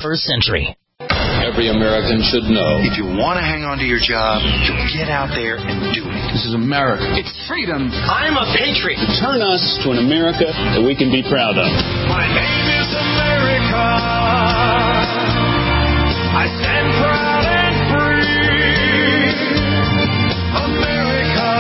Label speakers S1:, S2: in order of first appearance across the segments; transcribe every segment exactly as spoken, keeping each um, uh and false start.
S1: twenty-first century.
S2: Every American should know.
S3: If you want to hang on to your job, you get out there and do it.
S2: This is America.
S3: It's freedom.
S1: I'm a patriot.
S2: Turn us to an America that we can be proud of.
S4: My name is America. I stand proud and free. America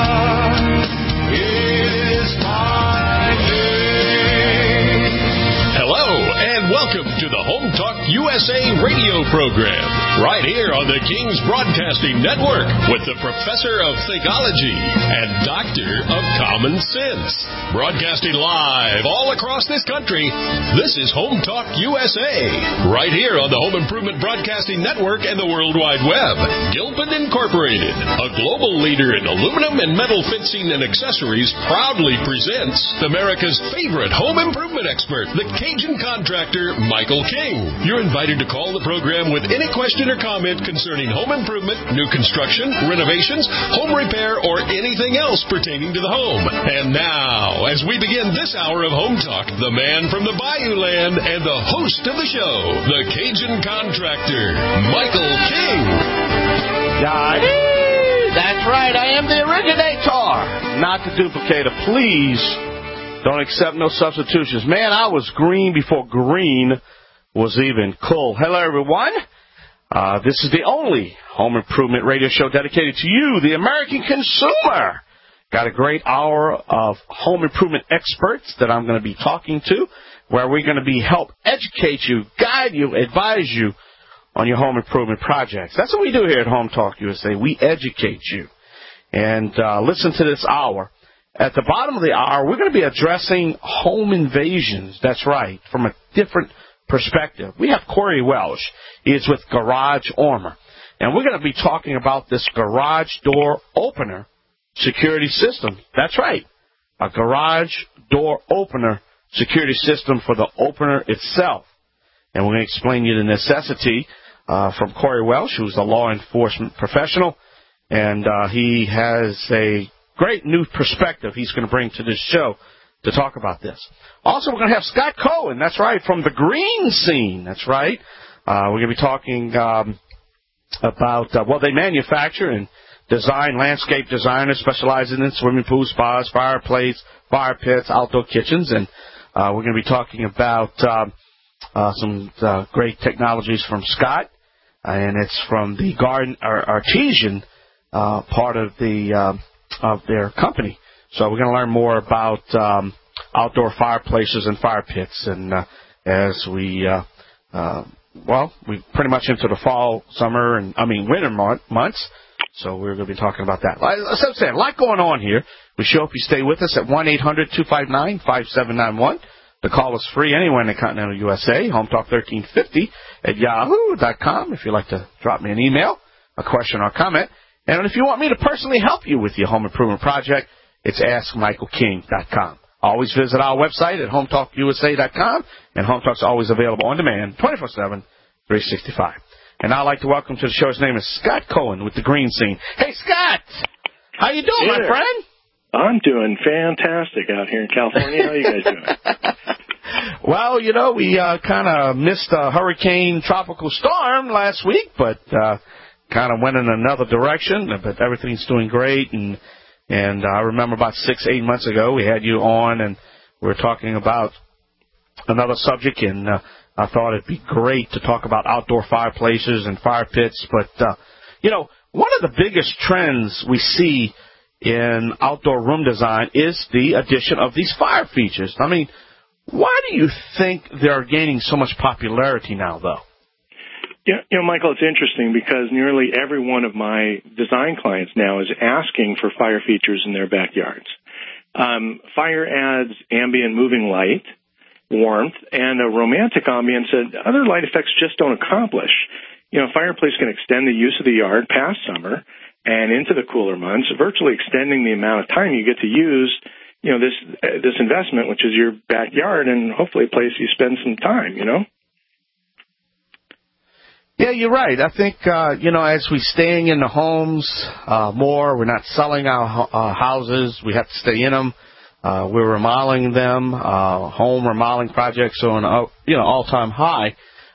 S4: is my name.
S5: Hello, and welcome to the Home Talk U S A radio program, right here on the King's Broadcasting Network with the Professor of Theology and Doctor of Common Sense. Broadcasting live all across this country, this is Home Talk U S A, right here on the Home Improvement Broadcasting Network and the World Wide Web. Gilpin Incorporated, a global leader in aluminum and metal fencing and accessories, proudly presents America's favorite home improvement expert, the Cajun contractor, Michael King. You're invited to call the program with any question or comment concerning home improvement, new construction, renovations, home repair, or anything else pertaining to the home. And now, as we begin this hour of Home Talk, the man from the Bayou Land and the host of the show, the Cajun contractor, Michael King.
S6: Yeah, that's right. I am the originator, not the duplicator. Please don't accept no substitutions. Man, I was green before green was even cool. Hello, everyone. Uh, this is the only home improvement radio show dedicated to you, the American consumer. Got a great hour of home improvement experts that I'm going to be talking to, where we're going to be help educate you, guide you, advise you on your home improvement projects. That's what we do here at Home Talk U S A. We educate you. And uh, listen to this hour. At the bottom of the hour, we're going to be addressing home invasions. That's right, from a different perspective. We have Corey Welsh. He is with Garage Armor. And we're going to be talking about this garage door opener security system. That's right, a garage door opener security system for the opener itself. And we're going to explain you the necessity uh, from Corey Welsh, who's a law enforcement professional. And uh, he has a great new perspective he's going to bring to this show to talk about this. Also, we're going to have Scott Cohen, that's right, from the green scene, that's right. Uh, we're going to be talking um, about, uh, well, they manufacture and design, landscape designers specializing in swimming pools, spas, fireplaces, fire pits, outdoor kitchens, and uh, we're going to be talking about um, uh, some uh, great technologies from Scott, and it's from the garden or artesian uh, part of the uh, of their company. So we're going to learn more about um, outdoor fireplaces and fire pits, and uh, as we, uh, uh, well, we pretty much into the fall, summer, and I mean winter month, months. So we're going to be talking about that. As I'm saying, a lot going on here. We sure hope you stay with us at one eight hundred two five nine five seven nine one. The call is free anywhere in the continental U S A. Home Talk thirteen fifty at yahoo dot com if you'd like to drop me an email, a question, or a comment. And if you want me to personally help you with your home improvement project, it's ask michael king dot com. Always visit our website at home talk U S A dot com, and Home Talk's always available on demand, twenty-four seven, three sixty-five. And I'd like to welcome to the show, his name is Scott Cohen with the Green Scene. Hey, Scott! How you doing,
S7: hey
S6: my friend?
S7: I'm doing fantastic out here in California. How are you guys doing?
S6: Well, you know, we uh, kind of missed a hurricane tropical storm last week, but uh, kind of went in another direction, but everything's doing great. And And I remember about six, eight months ago, we had you on, and we were talking about another subject, and uh, I thought it'd be great to talk about outdoor fireplaces and fire pits. But, uh, you know, one of the biggest trends we see in outdoor room design is the addition of these fire features. I mean, why do you think they're gaining so much popularity now, though?
S7: Yeah, you know, Michael, it's interesting because nearly every one of my design clients now is asking for fire features in their backyards. Um, fire adds ambient moving light, warmth, and a romantic ambience that other light effects just don't accomplish. You know, fireplace can extend the use of the yard past summer and into the cooler months, virtually extending the amount of time you get to use, you know, this uh, this investment, which is your backyard, and hopefully a place you spend some time, you know?
S6: Yeah, you're right. I think, uh, you know, as we're staying in the homes uh, more, we're not selling our uh, houses. We have to stay in them. Uh, we're remodeling them. Uh, home remodeling projects are on, uh, you know, all-time high.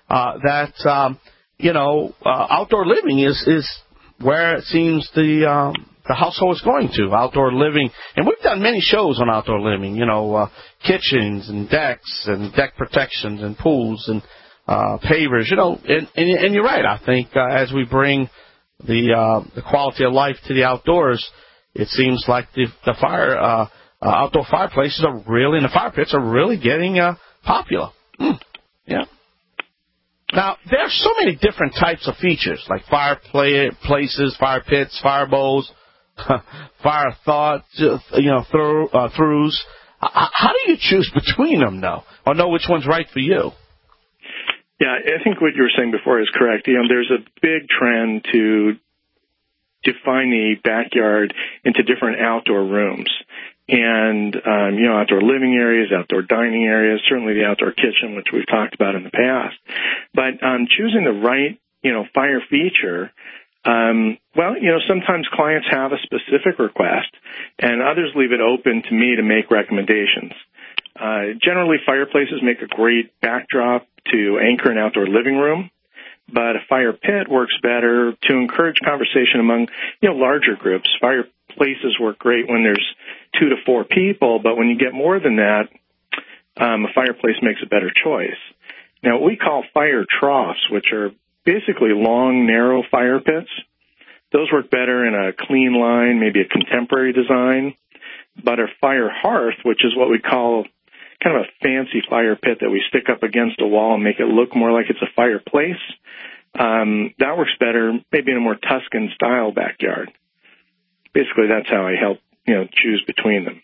S6: uh, that, um, you know, uh, outdoor living is, is where it seems the, um, the household is going to, outdoor living. And we've done many shows on outdoor living, you know, uh, kitchens and decks and deck protections and pools and uh, pavers, you know. And, and, and you're right. I think uh, as we bring the uh, the quality of life to the outdoors, it seems like the, the fire uh, uh, outdoor fireplaces are really, and the fire pits are really getting uh, popular. Mm. Yeah. Now, there are so many different types of features, like fireplaces, fire pits, fire bowls, fire thought, you know, through, uh, throughs. How do you choose between them, though, or know which one's right for you?
S7: Yeah, I think what you were saying before is correct. You know, there's a big trend to define the backyard into different outdoor rooms. And, um, you know, outdoor living areas, outdoor dining areas, certainly the outdoor kitchen, which we've talked about in the past. But um, choosing the right, you know, fire feature, um, well, you know, sometimes clients have a specific request, and others leave it open to me to make recommendations. Uh, generally, fireplaces make a great backdrop to anchor an outdoor living room, but a fire pit works better to encourage conversation among, you know, larger groups. Fireplaces work great when there's two to four people, but when you get more than that, um, a fireplace makes a better choice. Now, what we call fire troughs, which are basically long, narrow fire pits, those work better in a clean line, maybe a contemporary design. But a fire hearth, which is what we call kind of a fancy fire pit that we stick up against a wall and make it look more like it's a fireplace, um, that works better maybe in a more Tuscan-style backyard. Basically, that's how I help, you know, choose between them.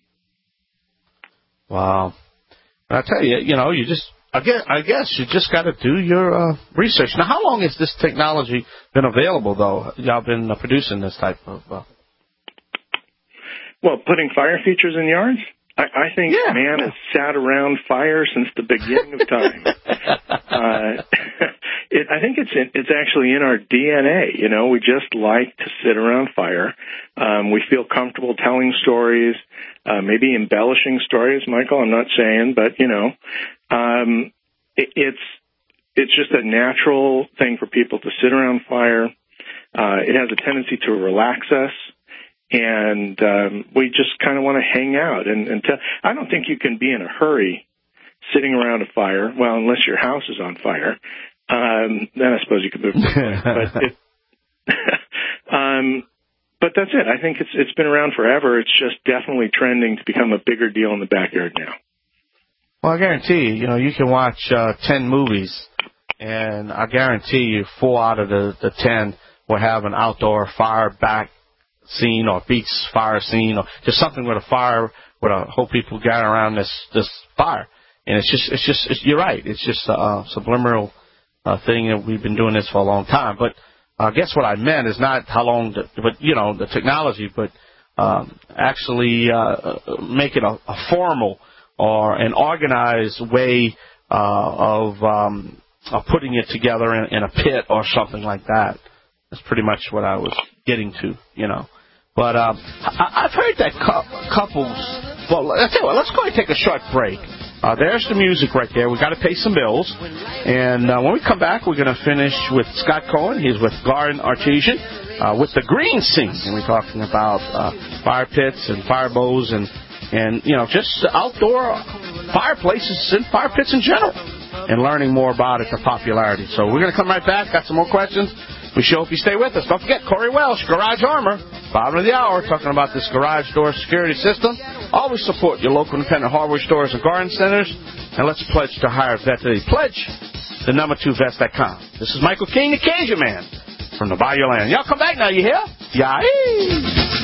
S7: Wow.
S6: I tell you, you know, you just, I guess, I guess you just got to do your uh, research. Now, how long has this technology been available, though? Y'all been uh, producing this type of... Uh...
S7: Well, putting fire features in yards? I, I think
S6: yeah,
S7: man
S6: yeah.
S7: has sat around fire since the beginning of time. uh, it, I think it's in, it's actually in our D N A. You know, we just like to sit around fire. Um, we feel comfortable telling stories, uh, maybe embellishing stories. Michael, I'm not saying, but you know, um, it, it's it's just a natural thing for people to sit around fire. Uh, it has a tendency to relax us. And um, we just kind of want to hang out. And, and tell, I don't think you can be in a hurry sitting around a fire. Well, unless your house is on fire, um, then I suppose you could move. but it, um, but that's it. I think it's it's been around forever. It's just definitely trending to become a bigger deal in the backyard now.
S6: Well, I guarantee you, you know, you can watch uh, ten movies, and I guarantee you, four out of the, the ten will have an outdoor fire back scene or beach fire scene or just something with a fire with a whole people gather around this this fire, and it's just it's just it's, you're right, it's just a uh, subliminal uh, thing that we've been doing this for a long time. But I uh, guess what I meant is not how long, the, but you know, the technology, but um, actually uh, make it a, a formal or an organized way uh, of, um, of putting it together in, in a pit or something like that. That's pretty much what I was getting to, you know. But um, I, I've heard that cu- couples... Well, let's, what, let's go ahead and take a short break. Uh, there's the music right there. We've got to pay some bills. And uh, when we come back, we're going to finish with Scott Cohen. He's with Garden Artesian uh, with the green scene. And we're talking about uh, fire pits and fire bows and, and, you know, just outdoor fireplaces and fire pits in general. And learning more about it, the popularity. So we're going to come right back. Got some more questions. We sure hope you stay with us. Don't forget, Corey Welsh, Garage Armor, bottom of the hour, talking about this garage door security system. Always support your local independent hardware stores and garden centers. And let's pledge to hire a vet today. Pledge the number two vets dot com. This is Michael King, the Cajun Man, from the Bayou Land. Y'all come back now, you hear? Yay!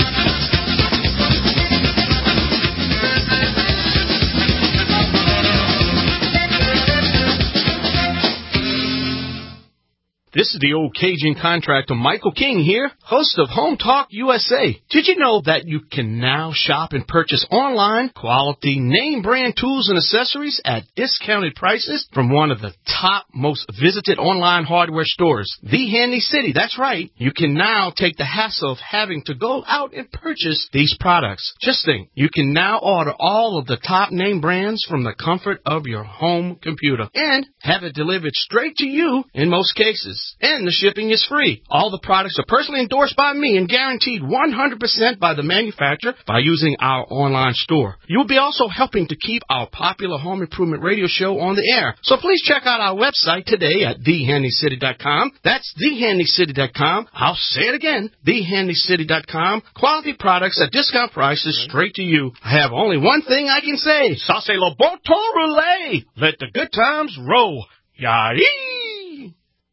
S8: This is the old Cajun contractor Michael King here, host of Home Talk U S A. Did you know that you can now shop and purchase online quality name brand tools and accessories at discounted prices from one of the top most visited online hardware stores, The Handy City? That's right. You can now take the hassle of having to go out and purchase these products. Just think, you can now order all of the top name brands from the comfort of your home computer and have it delivered straight to you in most cases. And the shipping is free. All the products are personally endorsed by me and guaranteed one hundred percent by the manufacturer by using our online store. You'll be also helping to keep our popular home improvement radio show on the air. So please check out our website today at the handy city dot com. That's the handy city dot com. I'll say it again, the handy city dot com. Quality products at discount prices straight to you. I have only one thing I can say. Ça c'est le bon temps roulé. Let the good times roll. Yee!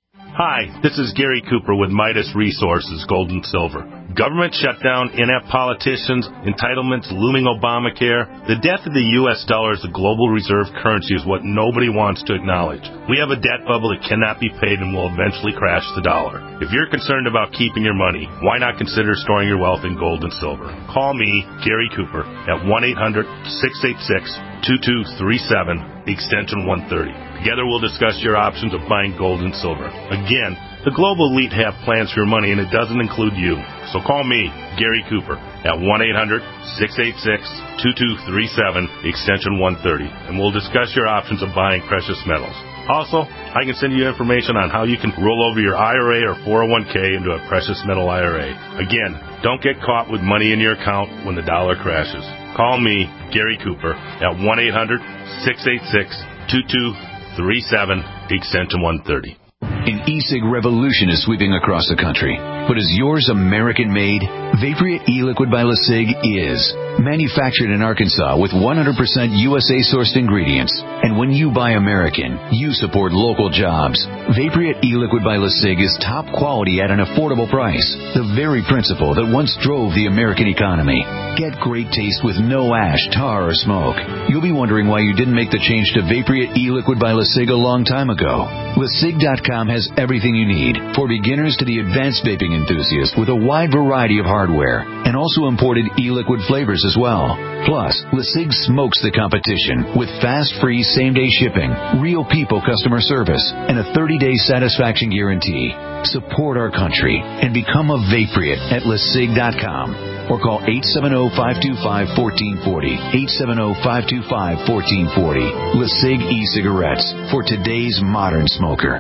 S9: Hi, this is Gary Cooper with Midas Resources, Gold and Silver. Government shutdown, inept politicians, entitlements, looming Obamacare. The death of the U S dollar as a global reserve currency is what nobody wants to acknowledge. We have a debt bubble that cannot be paid and will eventually crash the dollar. If you're concerned about keeping your money, why not consider storing your wealth in gold and silver? Call me, Gary Cooper, at one eight hundred six eight six two two three seven, extension one thirty. Together we'll discuss your options of buying gold and silver. Again, the global elite have plans for your money, and it doesn't include you. So call me, Gary Cooper, at one eight hundred six eight six two two three seven, extension one thirty, and we'll discuss your options of buying precious metals. Also, I can send you information on how you can roll over your I R A or four oh one k into a precious metal I R A. Again, don't get caught with money in your account when the dollar crashes. Call me, Gary Cooper, at one eight hundred six eight six two two three seven, extension one thirty.
S10: An e-cig revolution is sweeping across the country. But is yours American-made? Vaporeat e-liquid by LeSig is. Manufactured in Arkansas with one hundred percent U S A-sourced ingredients. And when you buy American, you support local jobs. Vaporeat e-liquid by LeSig is top quality at an affordable price. The very principle that once drove the American economy. Get great taste with no ash, tar, or smoke. You'll be wondering why you didn't make the change to Vaporeat e-liquid by LeSig a long time ago. LeSig dot com has everything you need, for beginners to the advanced vaping enthusiast, with a wide variety of hardware, and also imported e-liquid flavors as well. Plus, LeSig smokes the competition with fast, free, same-day shipping, real people customer service, and a thirty-day satisfaction guarantee. Support our country and become a Vaporeat at LeSig dot com. Or call eight seven zero, five two five, one four four zero, eight seven zero, five two five, one four four zero. LeSig e-cigarettes for today's modern smoker.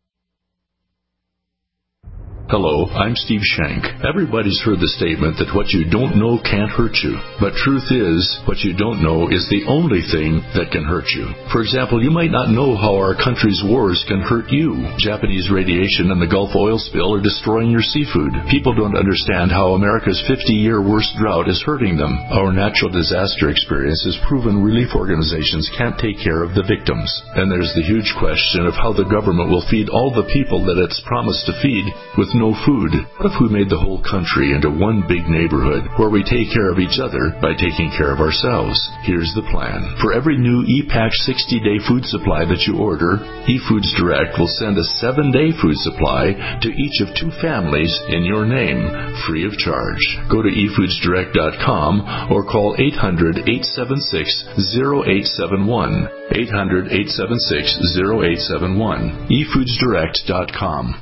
S11: Hello, I'm Steve Shank. Everybody's heard the statement that what you don't know can't hurt you. But truth is, what you don't know is the only thing that can hurt you. For example, you might not know how our country's wars can hurt you. Japanese radiation and the Gulf oil spill are destroying your seafood. People don't understand how America's fifty-year worst drought is hurting them. Our natural disaster experience has proven relief organizations can't take care of the victims. And there's the huge question of how the government will feed all the people that it's promised to feed with no No food. What if we made the whole country into one big neighborhood where we take care of each other by taking care of ourselves? Here's the plan. For every new ePatch sixty-day food supply that you order, eFoods Direct will send a seven-day food supply to each of two families in your name, free of charge. Go to e foods direct dot com or call eight hundred, eight seven six, zero eight seven one. eight hundred, eight seven six, zero eight seven one. e foods direct dot com.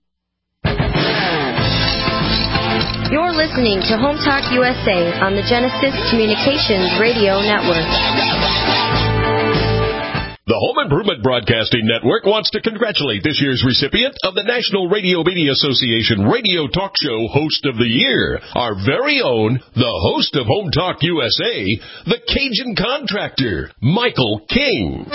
S12: You're listening to Home Talk U S A on the Genesis Communications Radio Network.
S5: The Home Improvement Broadcasting Network wants to congratulate this year's recipient of the National Radio Media Association Radio Talk Show Host of the Year, our very own, the host of Home Talk U S A, the Cajun Contractor, Michael King.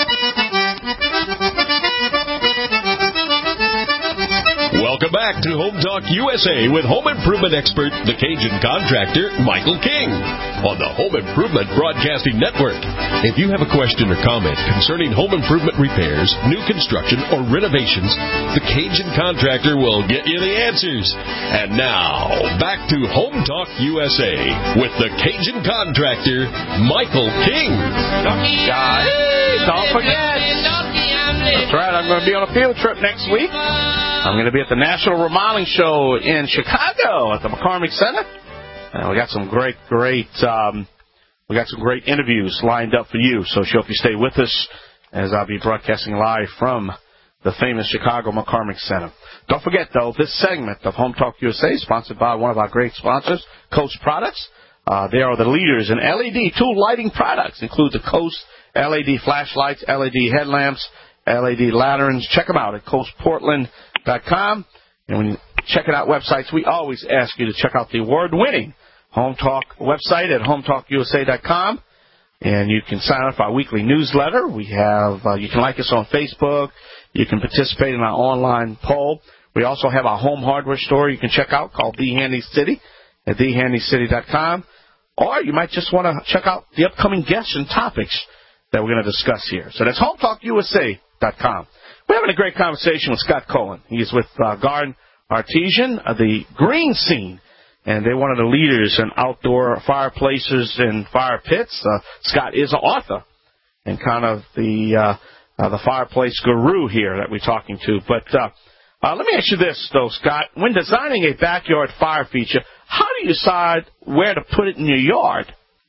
S5: Welcome back to Home Talk U S A with home improvement expert, the Cajun Contractor, Michael King, on the Home Improvement Broadcasting Network. If you have a question or comment concerning home improvement repairs, new construction, or renovations, the Cajun Contractor will get you the answers. And now, back to Home Talk U S A with the Cajun Contractor, Michael King.
S6: Guys, don't forget. That's right. I'm going to be on a field trip next week. I'm going to be at the National Remodeling Show in Chicago at the McCormick Center. And we got some great, great, um, we got some great interviews lined up for you. So hope you stay with us as I'll be broadcasting live from the famous Chicago McCormick Center. Don't forget, though, this segment of Home Talk U S A is sponsored by one of our great sponsors, Coast Products. Uh, they are the leaders in L E D tool lighting products, include the Coast L E D flashlights, L E D headlamps, L E D lanterns. Check them out at coast portland dot com. And when you check out websites, we always ask you to check out the award-winning Home Talk website at home talk u s a dot com. And you can sign up for our weekly newsletter. We have, uh, you can like us on Facebook. You can participate in our online poll. We also have our home hardware store you can check out called The Handy City at the handy city dot com. Or you might just want to check out the upcoming guests and topics that we're going to discuss here. So that's home talk u s a dot com. We're having a great conversation with Scott Cohen. He's with uh, Garden Artesian, uh, the green scene. And they're one of the leaders in outdoor fireplaces and fire pits. Uh, Scott is an author and kind of the uh, uh, the fireplace guru here that we're talking to. But uh, uh, let me ask you this, though, Scott. When designing a backyard fire feature, how do you decide where to put it in your yard?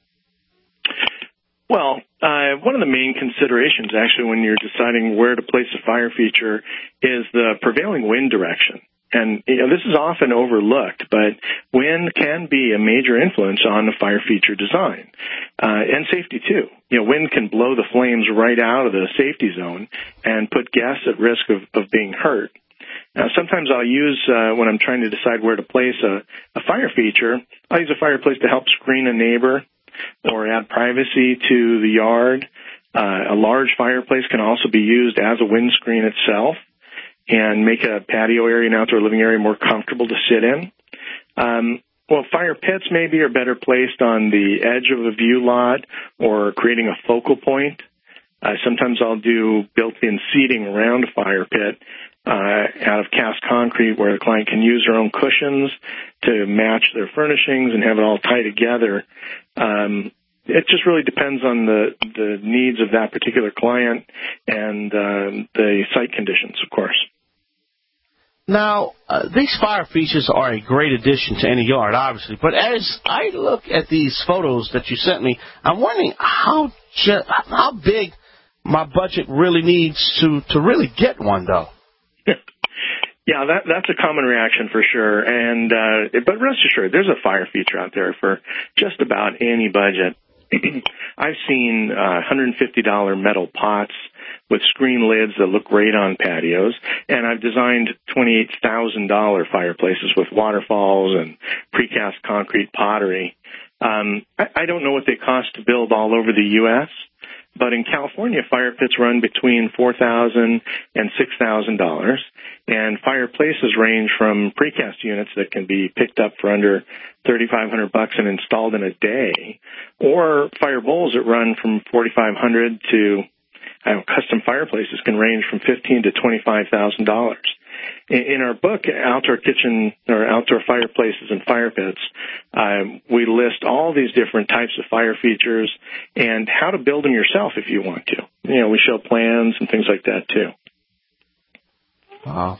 S7: Well, uh, one of the main considerations, actually, when you're deciding where to place a fire feature is the prevailing wind direction. And you know, this is often overlooked, but wind can be a major influence on the fire feature design, uh, and safety too. You know, wind can blow the flames right out of the safety zone and put guests at risk of, of being hurt. Now, sometimes I'll use, uh, when I'm trying to decide where to place a, a fire feature, I'll use a fireplace to help screen a neighbor or add privacy to the yard. Uh, a large fireplace can also be used as a windscreen itself and make a patio area and outdoor living area more comfortable to sit in. Um, well, fire pits maybe are better placed on the edge of a view lot or creating a focal point. Uh, sometimes I'll do built-in seating around a fire pit uh, out of cast concrete where the client can use their own cushions to match their furnishings and have it all tie together. Um, It just really depends on the, the needs of that particular client and um, the site conditions, of course.
S6: Now, uh, these fire features are a great addition to any yard, obviously. But as I look at these photos that you sent me, I'm wondering how ju- how big my budget really needs to, to really get one, though.
S7: Yeah, that, that's a common reaction for sure. And uh, but rest assured, there's a fire feature out there for just about any budget. I've seen uh, one hundred fifty dollars metal pots with screen lids that look great on patios, and I've designed twenty-eight thousand dollars fireplaces with waterfalls and precast concrete pottery. Um, I, I don't know what they cost to build all over the U S, but in California, fire pits run between four thousand dollars and six thousand dollars, and fireplaces range from precast units that can be picked up for under thirty-five hundred bucks and installed in a day, or fire bowls that run from forty-five hundred to I don't know, custom fireplaces can range from fifteen to twenty-five thousand dollars. In our book, Outdoor Kitchen or Outdoor Fireplaces and Fire Pits, um, we list all these different types of fire features and how to build them yourself if you want to. You know, we show plans and things like that too.
S6: Wow.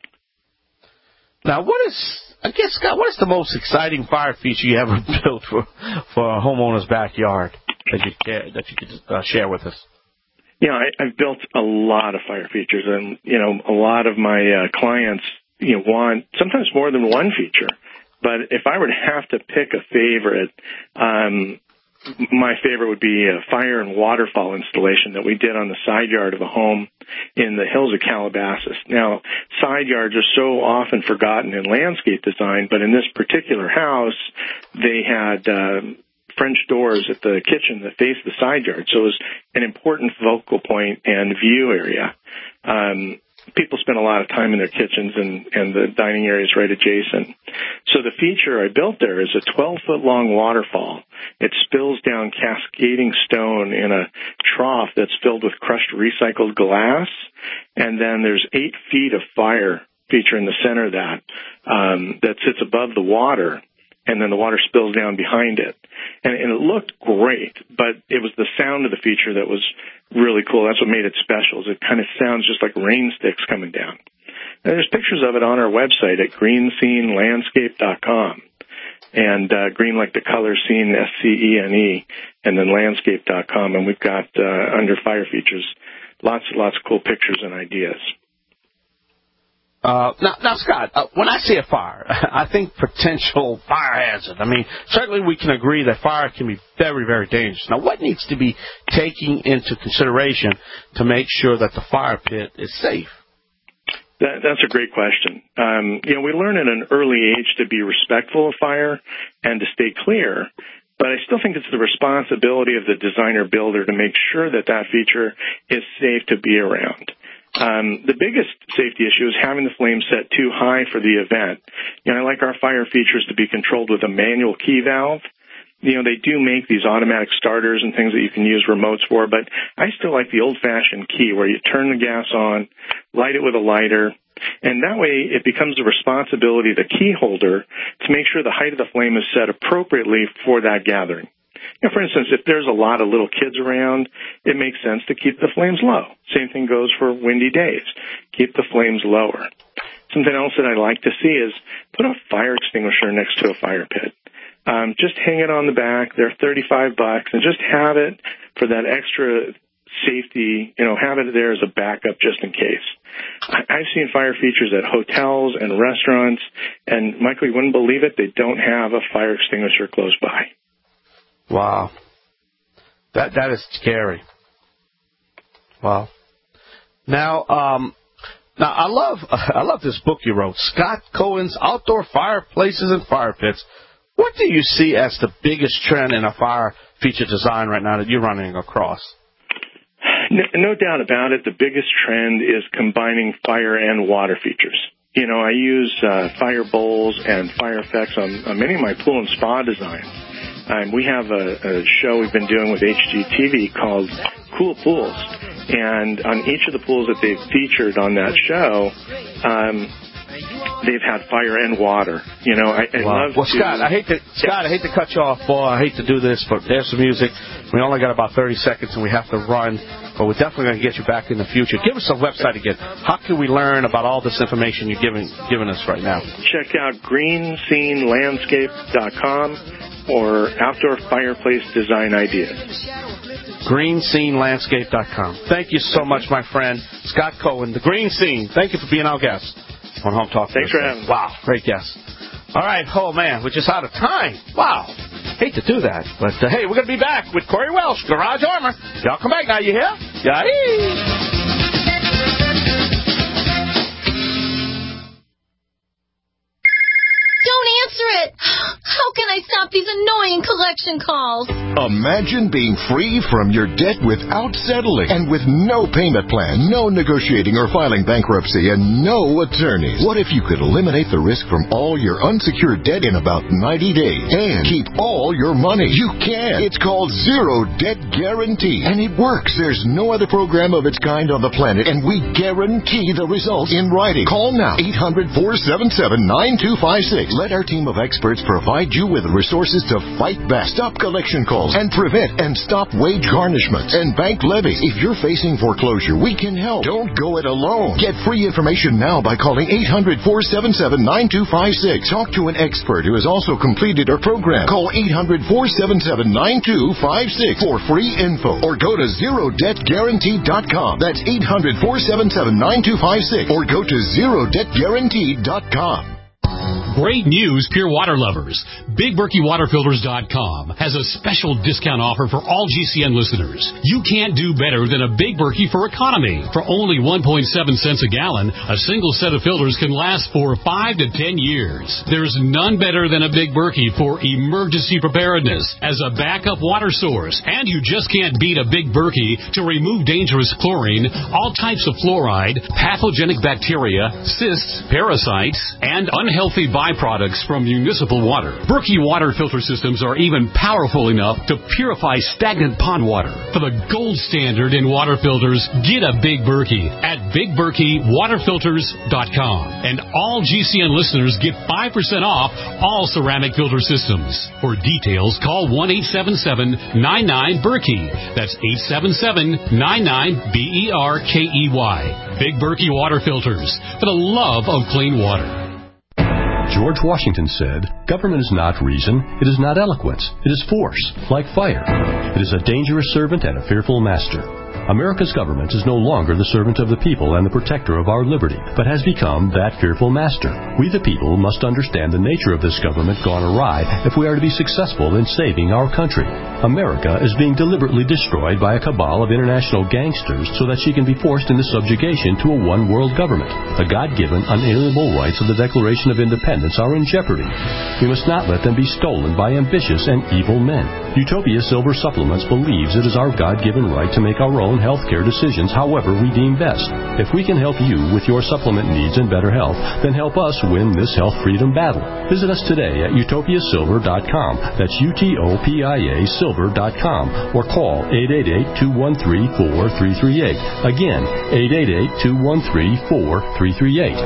S6: Now, what is, I guess, Scott, what is the most exciting fire feature you ever built for for a homeowner's backyard that you that you could uh, share with us?
S7: You know, I, I've built a lot of fire features, and, you know, a lot of my uh, clients, you know, want sometimes more than one feature. But if I were to have to pick a favorite, um, my favorite would be a fire and waterfall installation that we did on the side yard of a home in the hills of Calabasas. Now, side yards are so often forgotten in landscape design, but in this particular house, they had um, French doors at the kitchen that faced the side yard. So it was an important focal point and view area. Um, people spend a lot of time in their kitchens, and, and the dining area is right adjacent. So the feature I built there is a twelve-foot-long waterfall. It spills down cascading stone in a trough that's filled with crushed recycled glass, and then there's eight feet of fire feature in the center of that um, that sits above the water. and then the water spills down behind it. And, and it looked great, but it was the sound of the feature that was really cool. That's what made it special. Is it kind of sounds just like rain sticks coming down. And there's pictures of it on our website at green scene landscape dot com. And uh, green like the color scene, S C E N E, and then landscape dot com. And we've got, uh, under fire features, lots and lots of cool pictures and ideas.
S6: Uh, now, now, Scott, uh, when I see a fire, I think potential fire hazard. I mean, certainly we can agree that fire can be very, very dangerous. Now, what needs to be taken into consideration to make sure that the fire pit is safe?
S7: That, that's a great question. Um, you know, we learn at an early age to be respectful of fire and to stay clear, but I still think it's the responsibility of the designer builder to make sure that that feature is safe to be around. Um, the biggest safety issue is having the flame set too high for the event. You know, I like our fire features to be controlled with a manual key valve. You know, they do make these automatic starters and things that you can use remotes for, but I still like the old-fashioned key where you turn the gas on, light it with a lighter, and that way it becomes the responsibility of the key holder to make sure the height of the flame is set appropriately for that gathering. You know, for instance, if there's a lot of little kids around, it makes sense to keep the flames low. Same thing goes for windy days. Keep the flames lower. Something else that I like to see is put a fire extinguisher next to a fire pit. Um, just hang it on the back. They're thirty-five bucks, and just have it for that extra safety. You know, have it there as a backup just in case. I, I've seen fire features at hotels and restaurants, and Michael, you wouldn't believe it, they don't have a fire extinguisher close by.
S6: Wow, that that is scary. Wow. Now, um, now I love I love this book you wrote, Scott Cohen's Outdoor Fireplaces and Fire Pits. What do you see as the biggest trend in a fire feature design right now that you're running across?
S7: No, no doubt about it. The biggest trend is combining fire and water features. You know, I use uh, fire bowls and fire effects on, on many of my pool and spa designs. Um, we have a, a show we've been doing with H G T V called Cool Pools. And on each of the pools that they've featured on that show, um, they've had fire and water. You know, I, I
S6: wow.
S7: love
S6: well,
S7: to...
S6: Scott, I hate to Scott, I hate to cut you off, boy. I hate to do this, but there's some music. We only got about thirty seconds, and we have to run. But we're definitely going to get you back in the future. Give us a website again. How can we learn about all this information you're giving giving us right now?
S7: Check out green scene landscape dot com or Outdoor Fireplace Design Ideas.
S6: green scene landscape dot com. Thank you so much, my friend, Scott Cohen, the Green Scene. Thank you for being our guest on Home Talk.
S7: Thanks for having me.
S6: Wow, great guest. All right, oh, man, we're just out of time. Wow. Hate to do that, but, uh, hey, we're going to be back with Corey Welsh, Garage Armor. Y'all come back now, you hear? Yeah.
S13: Don't answer it! How can I stop these annoying collection calls?
S14: Imagine being free from your debt without settling and with no payment plan, no negotiating or filing bankruptcy, and no attorneys. What if you could eliminate the risk from all your unsecured debt in about ninety days and keep all your money? You can. It's called Zero Debt Guarantee, and it works. There's no other program of its kind on the planet, and we guarantee the results in writing. Call now, eight hundred, four seven seven, nine two five six. Let our team of experts provide you with resources to fight back, stop collection calls, and prevent and stop wage garnishments and bank levies. If you're facing foreclosure, we can help. Don't go it alone. Get free information now by calling eight hundred, four seven seven, nine two five six. Talk to an expert who has also completed our program. Call eight hundred, four seven seven, nine two five six for free info, or go to zero debt guarantee dot com. That's eight hundred, four seven seven, nine two five six, or go to zero debt guarantee dot com.
S15: Great news, Pure Water lovers. Big Berkey Water Filters dot com has a special discount offer for all G C N listeners. You can't do better than a Big Berkey for economy. For only one point seven cents a gallon, a single set of filters can last for five to ten years. There's none better than a Big Berkey for emergency preparedness as a backup water source. And you just can't beat a Big Berkey to remove dangerous chlorine, all types of fluoride, pathogenic bacteria, cysts, parasites, and unhealthy viruses byproducts from municipal water. Berkey water filter systems are even powerful enough to purify stagnant pond water. For the gold standard in water filters, get a Big Berkey at big berkey water filters dot com. And all G C N listeners get five percent off all ceramic filter systems. For details, call one eight seven seven nine nine Berkey. That's eight seven seven nine nine B E R K E Y. Big Berkey water filters, for the love of clean water.
S16: George Washington said, "Government is not reason, it is not eloquence, it is force, like fire. It is a dangerous servant and a fearful master." America's government is no longer the servant of the people and the protector of our liberty, but has become that fearful master. We the people must understand the nature of this government gone awry if we are to be successful in saving our country. America is being deliberately destroyed by a cabal of international gangsters so that she can be forced into subjugation to a one-world government. The God-given, unalienable rights of the Declaration of Independence are in jeopardy. We must not let them be stolen by ambitious and evil men. Utopia Silver Supplements believes it is our God-given right to make our own healthcare decisions however we deem best. If we can help you with your supplement needs and better health, then help us win this health freedom battle. Visit us today at utopia silver dot com. That's U T O P I A silver dot com, or call eight eight eight, two one three, four three three eight. Again, eight eight eight, two one three, four three three eight.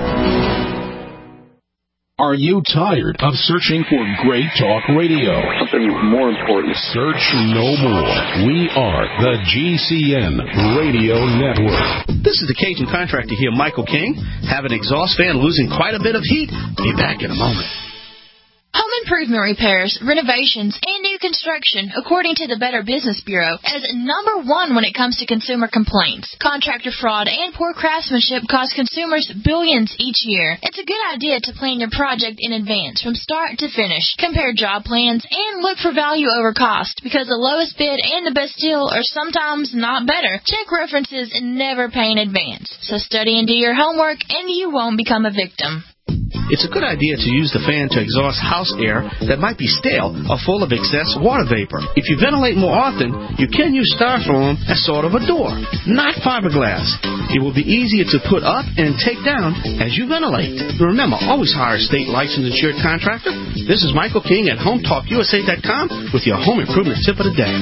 S17: Are you tired of searching for great talk radio?
S18: Something more important.
S17: Search no more. We are the G C N Radio Network.
S8: This is the Cajun contractor here, Michael King. Have an exhaust fan losing quite a bit of heat? Be back in a moment.
S13: Home improvement repairs, renovations, and new construction, according to the Better Business Bureau, as number one when it comes to consumer complaints. Contractor fraud and poor craftsmanship cost consumers billions each year. It's a good idea to plan your project in advance, from start to finish. Compare job plans and look for value over cost, because the lowest bid and the best deal are sometimes not better. Check references and never pay in advance. So study and do your homework, and you won't become a victim.
S8: It's a good idea to use the fan to exhaust house air that might be stale or full of excess water vapor. If you ventilate more often, you can use styrofoam as sort of a door, not fiberglass. It will be easier to put up and take down as you ventilate. Remember, always hire a state licensed insured contractor. This is Michael King at home talk U S A dot com with your home improvement tip of the day.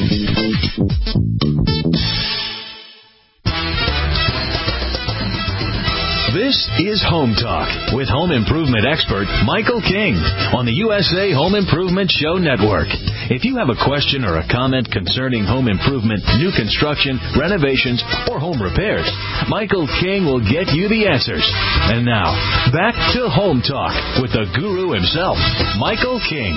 S10: This is Home Talk with home improvement expert Michael King on the U S A Home Improvement Show Network. If you have a question or a comment concerning home improvement, new construction, renovations, or home repairs, Michael King will get you the answers. And now, back to Home Talk with the guru himself, Michael King.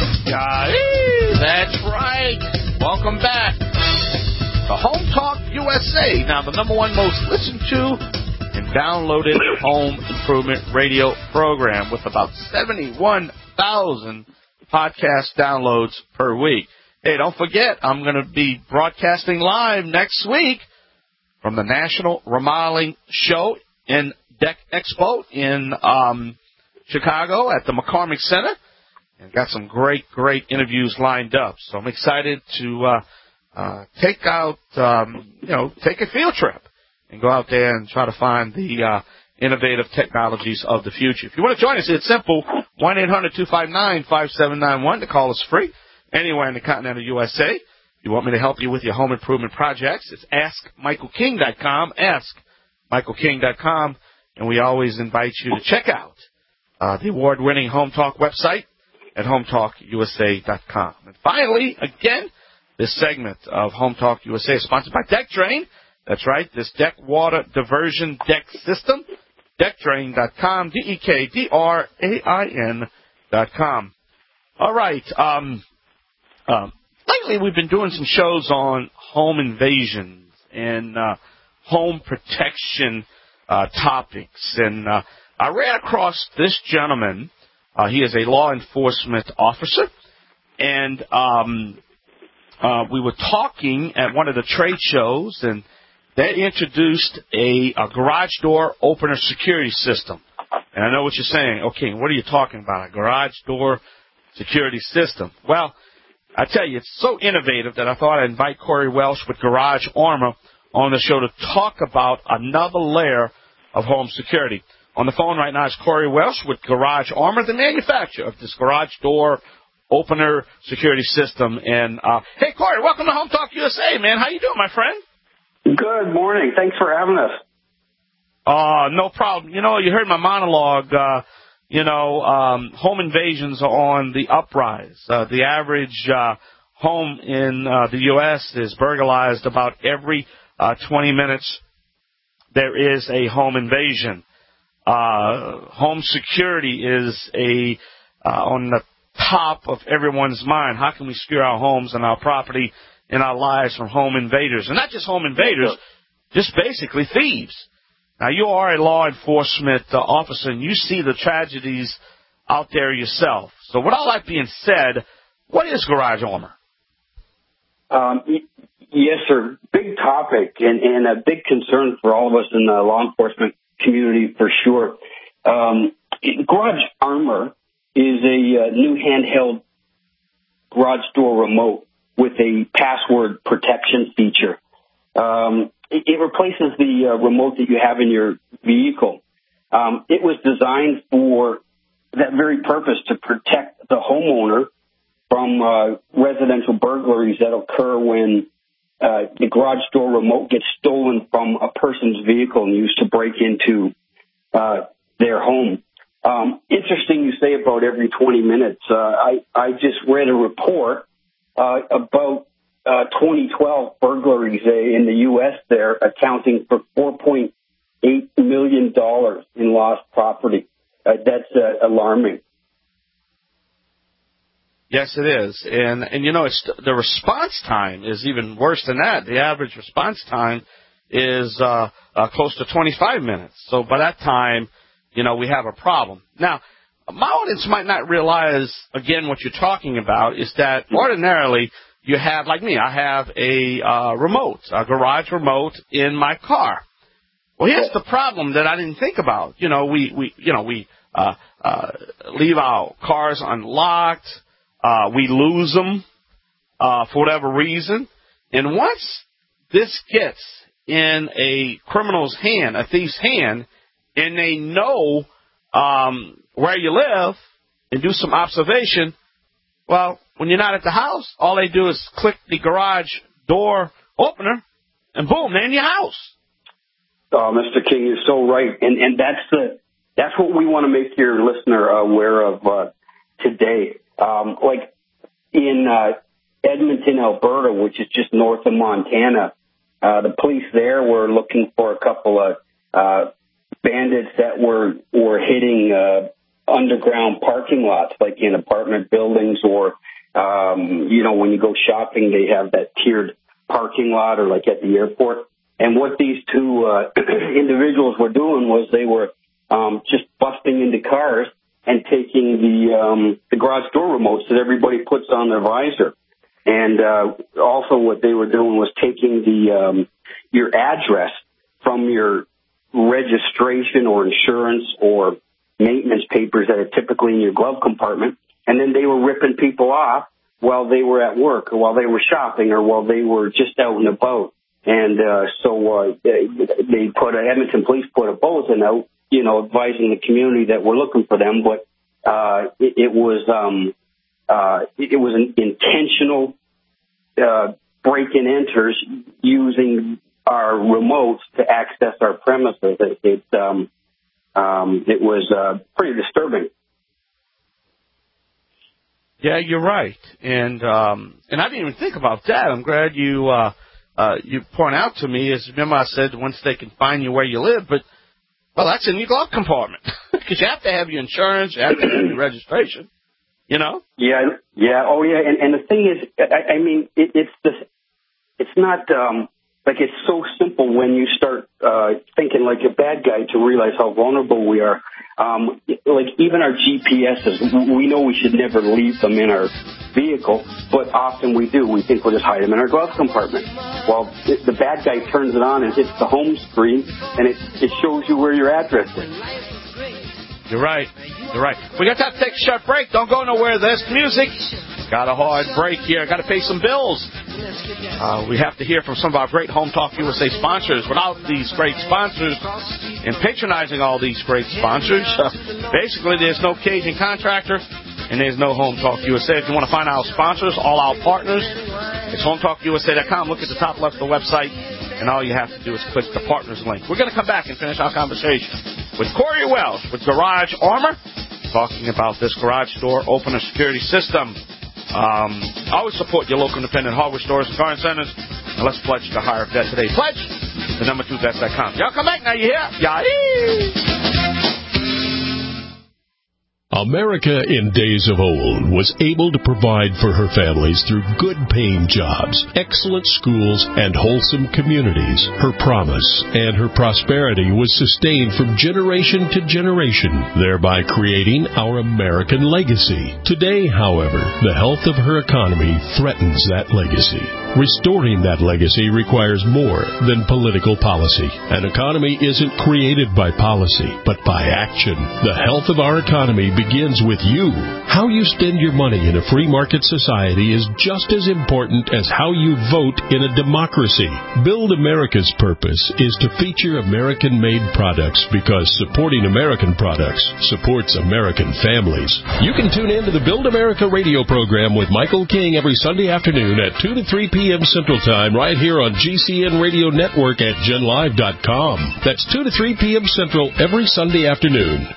S6: Yay, that's right. Welcome back to Home Talk U S A. Now, the number one most listened to and downloaded home improvement radio program with about seventy-one thousand podcast downloads per week. Hey, don't forget, I'm going to be broadcasting live next week from the National Remodeling Show in Deck Expo in um, Chicago at the McCormick Center. And got some great, great interviews lined up. So I'm excited to uh, uh, take out, um, you know, take a field trip and go out there and try to find the uh, innovative technologies of the future. If you want to join us, it's simple, one eight hundred two five nine five seven nine one. The call is free anywhere in the continental U S A. If you want me to help you with your home improvement projects, it's ask michael king dot com, ask michael king dot com, and we always invite you to check out uh, the award-winning Home Talk website at home talk U S A dot com. And finally, again, this segment of Home Talk U S A is sponsored by Deck Drain. That's right, this deck water diversion deck system, deck drain dot com, D E K D R A I N dot com. All right, um, um, lately we've been doing some shows on home invasions and uh, home protection uh, topics, and uh, I ran across this gentleman. Uh, he is a law enforcement officer, and um, uh, we were talking at one of the trade shows, and they introduced a, a garage door opener security system. And I know what you're saying. Okay, what are you talking about? A garage door security system. Well, I tell you, it's so innovative that I thought I'd invite Corey Welsh with Garage Armor on the show to talk about another layer of home security. On the phone right now is Corey Welsh with Garage Armor, the manufacturer of this garage door opener security system. And uh, hey, Corey, welcome to Home Talk U S A, man. How you doing, my friend?
S18: Good morning. Thanks for having us.
S6: Uh, no problem. You know, you heard my monologue. Uh, you know, um, home invasions are on the uprise. Uh, the average uh, home in uh, the U S is burglarized about every uh, twenty minutes. There is a home invasion. Uh, home security is a uh, on the top of everyone's mind. How can we secure our homes and our property and our lives from home invaders? And not just home invaders, just basically thieves. Now, you are a law enforcement uh, officer, and you see the tragedies out there yourself. So with all that being said, what is Garage Armor?
S18: Um, yes, sir. Big topic and, and a big concern for all of us in the law enforcement community for sure. Um, Garage Armor is a uh, new handheld garage door remote with a password protection feature. Um, it, it replaces the uh, remote that you have in your vehicle. Um, it was designed for that very purpose, to protect the homeowner from uh, residential burglaries that occur when uh, the garage door remote gets stolen from a person's vehicle and used to break into uh, their home. Um, interesting you say about every twenty minutes. Uh, I, I just read a report uh, about uh, twenty twelve burglaries uh, in the U S there, accounting for four point eight million dollars in lost property. Uh, that's uh, alarming.
S6: Yes, it is. And, and you know, it's, the response time is even worse than that. The average response time is uh, uh, close to twenty-five minutes. So by that time, you know, we have a problem. Now, my audience might not realize, again, what you're talking about is that ordinarily you have, like me, I have a uh, remote, a garage remote in my car. Well, here's the problem that I didn't think about. You know, we, we you know, we uh, uh, leave our cars unlocked. Uh, we lose them uh, for whatever reason. And once this gets in a criminal's hand, a thief's hand, and they know um, where you live and do some observation, well, when you're not at the house, all they do is click the garage door opener, and boom, they're in your house.
S18: Oh, Mister King, you're so right. And and that's the that's what we want to make your listener aware of uh, today. Um, like in uh, Edmonton, Alberta, which is just north of Montana, uh, the police there were looking for a couple of uh, bandits that were were hitting uh, underground parking lots, like in apartment buildings, or um, you know, when you go shopping, they have that tiered parking lot, or like at the airport. And what these two uh, individuals were doing was they were um, just busting into cars and taking the um, the garage door remotes that everybody puts on their visor. And uh, also what they were doing was taking the um, your address from your registration or insurance or maintenance papers that are typically in your glove compartment, and then they were ripping people off while they were at work or while they were shopping or while they were just out and about. And uh, so uh, they, they put a, Edmonton police put a bulletin out, you know, advising the community that we're looking for them. But uh, it, it was um, uh, it, it was an intentional uh, break-in enters using our remotes to access our premises. It it, um, um, it was uh, pretty disturbing.
S6: Yeah, you're right, and um, and I didn't even think about that. I'm glad you. Uh, Uh, you point out to me is, remember I said once they can find you where you live, but, well, that's in your glove compartment. Because you have to have your insurance, you have to have your registration, you know?
S18: Yeah, yeah, oh yeah, and, and the thing is, I, I mean, it, it's the, it's not, um, like it's so simple when you start uh, thinking like a bad guy to realize how vulnerable we are. Um, like even our G P S's, we know we should never leave them in our vehicle, but often we do. We think we'll just hide them in our glove compartment. Well, it, the bad guy turns it on and hits the home screen, and it, it shows you where your address is.
S6: You're right. You're right. We got to take a short break. Don't go nowhere. There's music. Got a hard break here. Got to pay some bills. Uh, we have to hear from some of our great Home Talk U S A sponsors. Without these great sponsors and patronizing all these great sponsors, uh, basically there's no Cajun Contractor and there's no Home Talk U S A. If you want to find our sponsors, all our partners, it's home talk U S A dot com. Look at the top left of the website, and all you have to do is click the partners link. We're going to come back and finish our conversation with Corey Welsh with Garage Armor, talking about this garage door opener security system. Um, always support your local independent hardware stores and garden centers. And let's pledge to hire a vet today. Pledge the number two vets dot com. Y'all come back now, you hear? Yeah.
S17: America in days of old was able to provide for her families through good-paying jobs, excellent schools, and wholesome communities. Her promise and her prosperity was sustained from generation to generation, thereby creating our American legacy. Today, however, the health of her economy threatens that legacy. Restoring that legacy requires more than political policy. An economy isn't created by policy, but by action. The health of our economy begins with you. How you spend your money in a free market society is just as important as how you vote in a democracy. Build America's purpose is to feature American-made products because supporting American products supports American families. You can tune in to the Build America radio program with Michael King every Sunday afternoon at two to three p.m. Central Time right here on G C N Radio Network at gen live dot com. That's two to three p.m. Central every Sunday afternoon.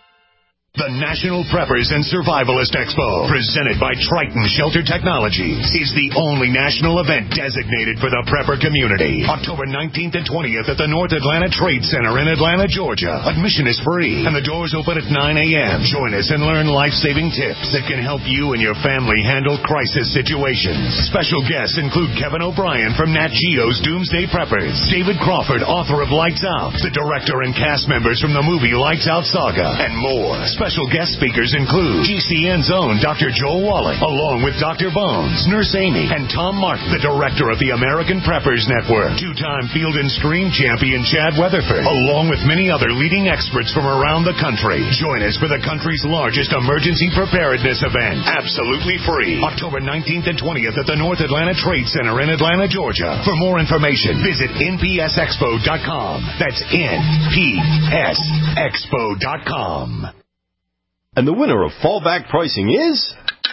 S19: The National Preppers and Survivalist Expo, presented by Triton Shelter Technologies, is the only national event designated for the prepper community. October nineteenth and twentieth at the North Atlanta Trade Center in Atlanta, Georgia. Admission is free, and the doors open at nine a.m. Join us and learn life-saving tips that can help you and your family handle crisis situations. Special guests include Kevin O'Brien from Nat Geo's Doomsday Preppers, David Crawford, author of Lights Out, the director and cast members from the movie Lights Out Saga, and more. Special guest speakers include G C N's own Doctor Joel Wallach, along with Doctor Bones, Nurse Amy, and Tom Martin, the director of the American Preppers Network. Two-time Field and Stream champion Chad Weatherford, along with many other leading experts from around the country. Join us for the country's largest emergency preparedness event, absolutely free, October nineteenth and twentieth at the North Atlanta Trade Center in Atlanta, Georgia. For more information, visit N P S expo dot com. That's N P S expo dot com.
S20: And the winner of fallback pricing is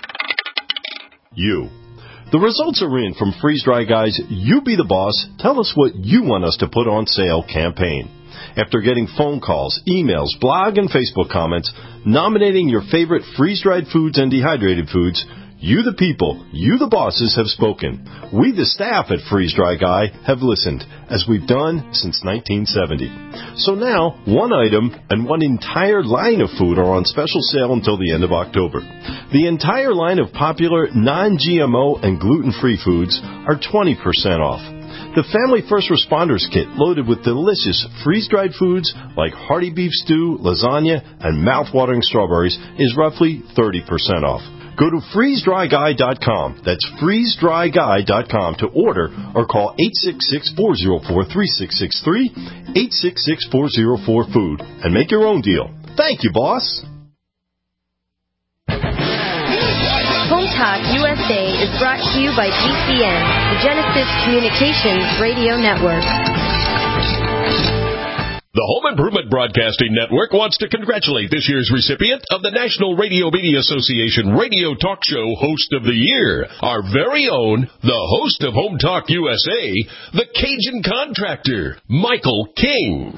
S20: you. The results are in from Freeze Dry Guy's You Be the Boss, Tell Us What You Want Us to Put on Sale campaign. After getting phone calls, emails, blog, and Facebook comments nominating your favorite freeze-dried foods and dehydrated foods, you the people, you the bosses have spoken. We the staff at Freeze Dry Guy have listened, as we've done since nineteen seventy. So now, one item and one entire line of food are on special sale until the end of October. The entire line of popular non-G M O and gluten-free foods are twenty percent off. The Family First Responders Kit, loaded with delicious freeze-dried foods like hearty beef stew, lasagna, and mouth-watering strawberries, is roughly thirty percent off. Go to freeze dry guy dot com. That's freeze dry guy dot com to order or call eight six six, four zero four, three six six three, eight six six, four zero four, food, and make your own deal. Thank you, boss.
S12: Home Talk U S A is brought to you by G C N, the Genesis Communications Radio Network.
S5: The Home Improvement Broadcasting Network wants to congratulate this year's recipient of the National Radio Media Association Radio Talk Show Host of the Year, our very own, the host of Home Talk U S A, the Cajun Contractor, Michael King.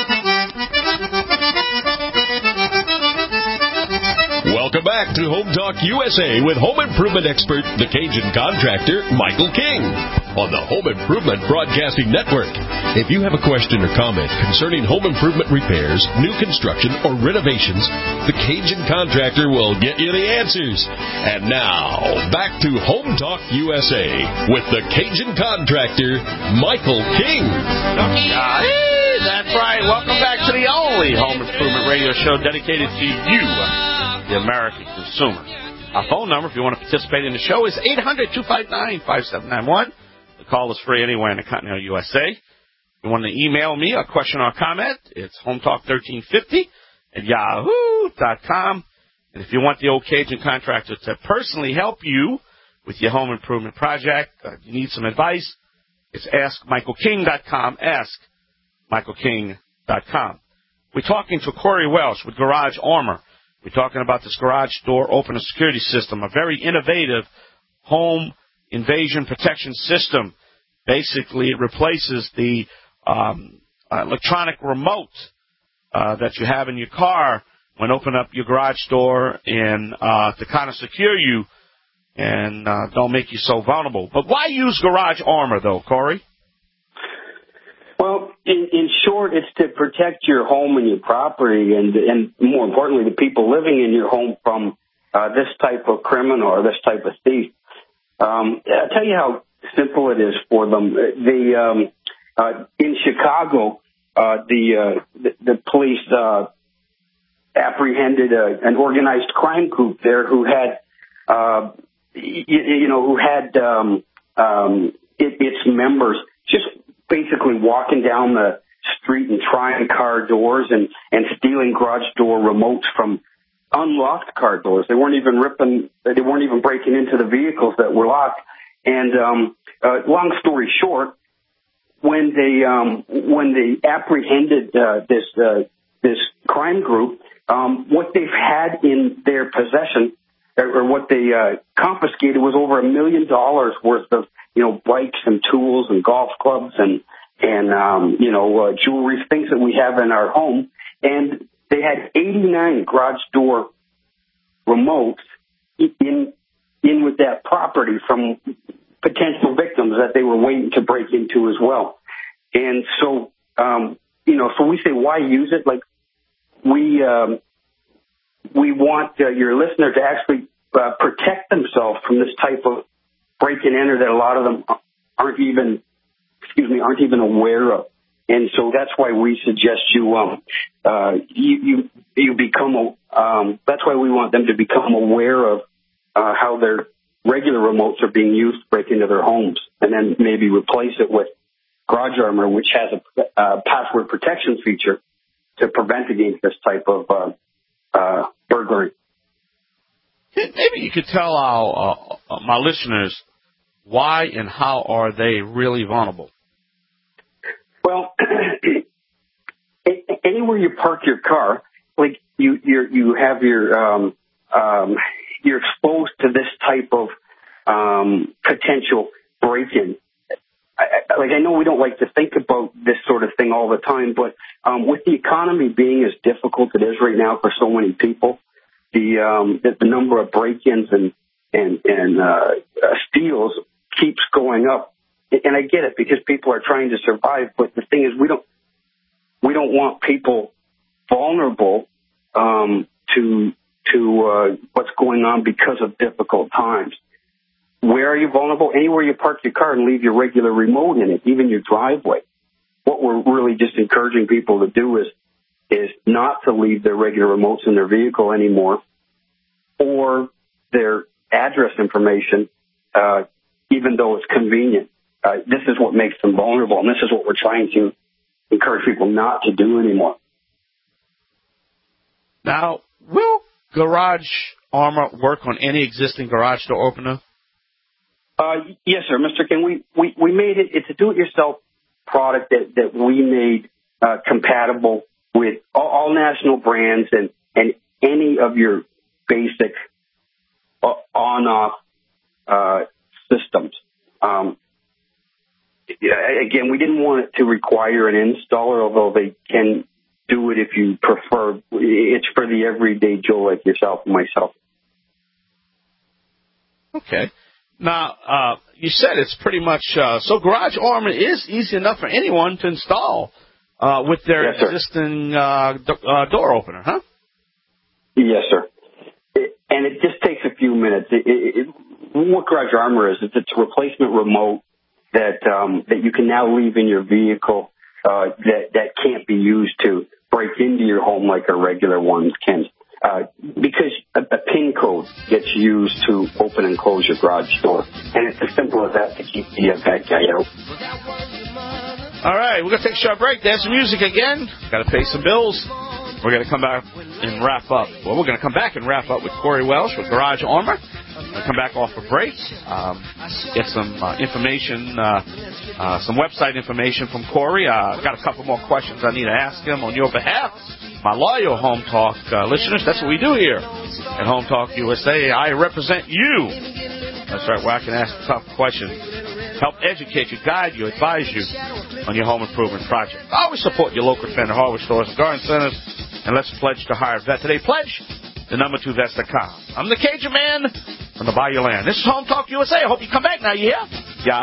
S5: Welcome back to Home Talk U S A with home improvement expert, the Cajun Contractor, Michael King, on the Home Improvement Broadcasting Network. If you have a question or comment concerning home improvement repairs, new construction, or renovations, the Cajun Contractor will get you the answers. And now, back to Home Talk U S A with the Cajun Contractor, Michael King.
S6: Hey, that's right. Welcome back to the only home improvement radio show dedicated to you, the American consumer. Our phone number, if you want to participate in the show, is eight hundred, two five nine, five seven nine one. The call is free anywhere in the continental U S A. If you want to email me a question or comment, it's hometalk thirteen fifty at yahoo dot com. And if you want the old Cajun Contractor to personally help you with your home improvement project, uh, you need some advice, it's ask michael king dot com, ask michael king dot com. We're talking to Corey Welsh with Garage Armor. We're talking about this garage door opener security system, a very innovative home invasion protection system. Basically, it replaces the um, uh, electronic remote uh, that you have in your car when open up your garage door and uh, to kind of secure you and uh, don't make you so vulnerable. But why use Garage Armor, though, Corey?
S18: Well, in, in short, it's to protect your home and your property, and, and more importantly, the people living in your home from uh, this type of criminal or this type of thief. Um, I'll tell you how simple it is for them. The um, uh, in Chicago, uh, the, uh, the the police uh, apprehended a, an organized crime group there who had, uh, you, you know, who had um, um, it, its members just basically walking down the street and trying car doors and, and stealing garage door remotes from unlocked car doors. They weren't even ripping, they weren't even breaking into the vehicles that were locked. And um, uh, long story short, when they um, when they apprehended uh, this uh, this crime group, um, what they've had in their possession, or, or what they uh, confiscated, was over a million dollars worth of, you know, bikes and tools and golf clubs and and um, you know uh, jewelry, things that we have in our home. And they had eighty-nine garage door remotes in in with that property from potential victims that they were waiting to break into as well. And so, um, you know, so we say, why use it? Like, we um, we want uh, your listener to actually uh, protect themselves from this type of break and enter that a lot of them aren't even, excuse me, aren't even aware of. And so that's why we suggest you, um, uh, you, you, you become, a, um, that's why we want them to become aware of, uh, how their regular remotes are being used to break into their homes, and then maybe replace it with Garage Armor, which has a, uh, password protection feature to prevent against this type of, uh, uh, burglary.
S6: Maybe you could tell our, uh, my listeners why and how are they really vulnerable?
S18: Well, anywhere you park your car, like you, you, you have your, um, um, you're exposed to this type of um, potential break-in. I, I, like I know we don't like to think about this sort of thing all the time, but um, with the economy being as difficult it is right now for so many people, the um, the, the number of break-ins and and and uh, uh, steals keeps going up. And I get it, because people are trying to survive. But the thing is, we don't we don't want people vulnerable um, to to uh, what's going on because of difficult times. Where are you vulnerable? Anywhere you park your car and leave your regular remote in it, even your driveway. What we're really just encouraging people to do is is not to leave their regular remotes in their vehicle anymore, or their address information, uh, even though it's convenient. Uh, this is what makes them vulnerable, and this is what we're trying to encourage people not to do anymore.
S6: Now, will Garage Armor work on any existing garage door opener?
S18: Uh, yes, sir, Mister King. We, we, we made it, it's a do-it-yourself product that, that we made uh, compatible with all, all national brands and, and any of your basic uh, on-off uh, systems. Um, Again, we didn't want it to require an installer, although they can do it if you prefer. It's for the everyday Joe like yourself and myself.
S6: Okay. Now, uh, you said it's pretty much, uh, so Garage Armor is easy enough for anyone to install uh, with their
S18: yes,
S6: existing uh, do- uh, door opener, huh?
S18: Yes, sir. It, and it just takes a few minutes. It, it, it, what Garage Armor is, it's a replacement remote that um, that you can now leave in your vehicle uh, that that can't be used to break into your home like a regular one can, uh, because a, a PIN code gets used to open and close your garage door, and it's as simple as that to keep the uh, bad guy out.
S6: All right, we're gonna take a short break. Dance some music again. Got to pay some bills. We're going to come back and wrap up. Well, we're going to come back and wrap up with Corey Welsh with Garage Armor. We're going to come back off a break, um, get some uh, information, uh, uh, some website information from Corey. Uh, I've got a couple more questions I need to ask him on your behalf. My loyal Home Talk uh, listeners, that's what we do here at Home Talk U S A. I represent you. That's right, where I can ask tough questions, help educate you, guide you, advise you on your home improvement project. Always support your local Fender hardware stores and garden centers, and let's pledge to hire a vet today. Pledge the number two vets dot com. I'm the Cajun Man from the Bayou Land. This is Home Talk U S A. I hope you come back now, you hear? Yeah.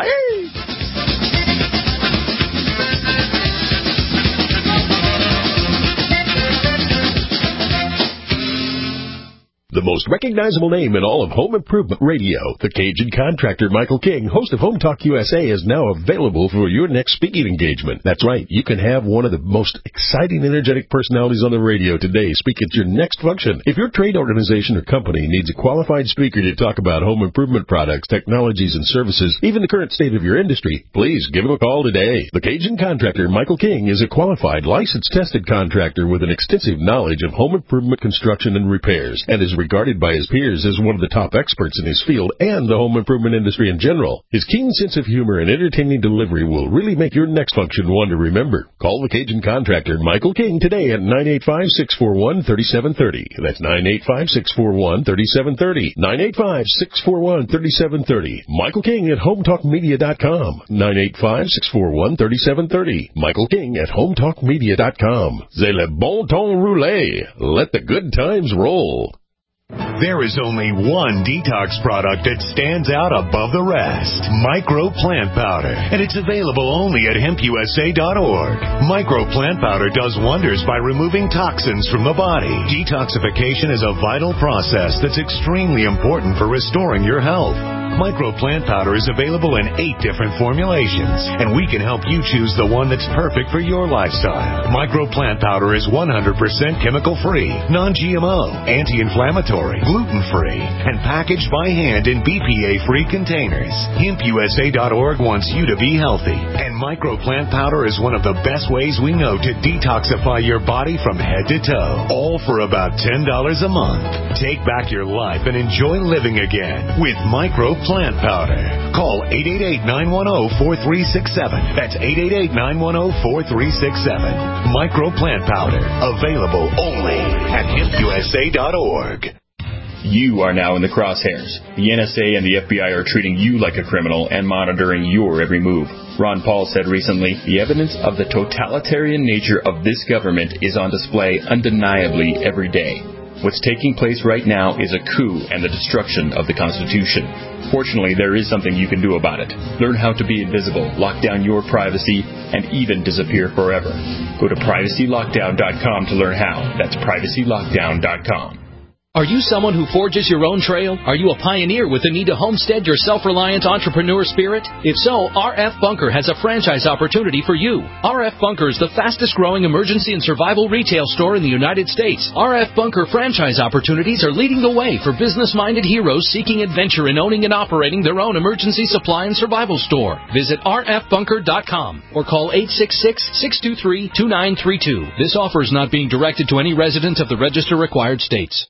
S17: The most recognizable name in all of home improvement radio, the Cajun Contractor Michael King, host of Home Talk U S A, is now available for your next speaking engagement. That's right, you can have one of the most exciting, energetic personalities on the radio today speak at your next function. If your trade organization or company needs a qualified speaker to talk about home improvement products, technologies, and services, even the current state of your industry, please give him a call today. The Cajun Contractor Michael King is a qualified, licensed, tested contractor with an extensive knowledge of home improvement construction and repairs, and is regarded by his peers as one of the top experts in his field and the home improvement industry in general. His keen sense of humor and entertaining delivery will really make your next function one to remember. Call the Cajun Contractor Michael King today at nine eight five, six four one, three seven three zero. That's nine eight five, six four one, three seven three zero. nine eight five, six four one, three seven three zero. Michael King at home talk media dot com. nine eight five, six four one, three seven three zero. Michael King at home talk media dot com. C'est le bon temps roulé. Let the good times roll.
S19: There is only one detox product that stands out above the rest. Micro Plant Powder. And it's available only at hemp U S A dot org. Micro Plant Powder does wonders by removing toxins from the body. Detoxification is a vital process that's extremely important for restoring your health. Micro Plant Powder is available in eight different formulations, and we can help you choose the one that's perfect for your lifestyle. Micro Plant Powder is one hundred percent chemical-free, non G M O, anti-inflammatory, gluten-free, and packaged by hand in B P A-free containers. hemp U S A dot org wants you to be healthy, and Micro Plant Powder is one of the best ways we know to detoxify your body from head to toe, all for about ten dollars a month. Take back your life and enjoy living again with Micro Plant Powder. Call eight eight eight, nine one zero, four three six seven. That's eight eight eight, nine one zero, four three six seven. Micro Plant Powder. Available only at hemp U S A dot org.
S2: You are now in the crosshairs. The N S A and the F B I are treating you like a criminal and monitoring your every move. Ron Paul said recently, the evidence of the totalitarian nature of this government is on display undeniably every day. What's taking place right now is a coup and the destruction of the Constitution. Fortunately, there is something you can do about it. Learn how to be invisible, lock down your privacy, and even disappear forever. Go to privacy lockdown dot com to learn how. That's privacy lockdown dot com.
S21: Are you someone who forges your own trail? Are you a pioneer with the need to homestead your self-reliant entrepreneur spirit? If so, R F Bunker has a franchise opportunity for you. R F Bunker is the fastest-growing emergency and survival retail store in the United States. R F Bunker franchise opportunities are leading the way for business-minded heroes seeking adventure in owning and operating their own emergency supply and survival store. Visit R F bunker dot com or call eight six six, six two three, two nine three two. This offer is not being directed to any resident of the register-required states.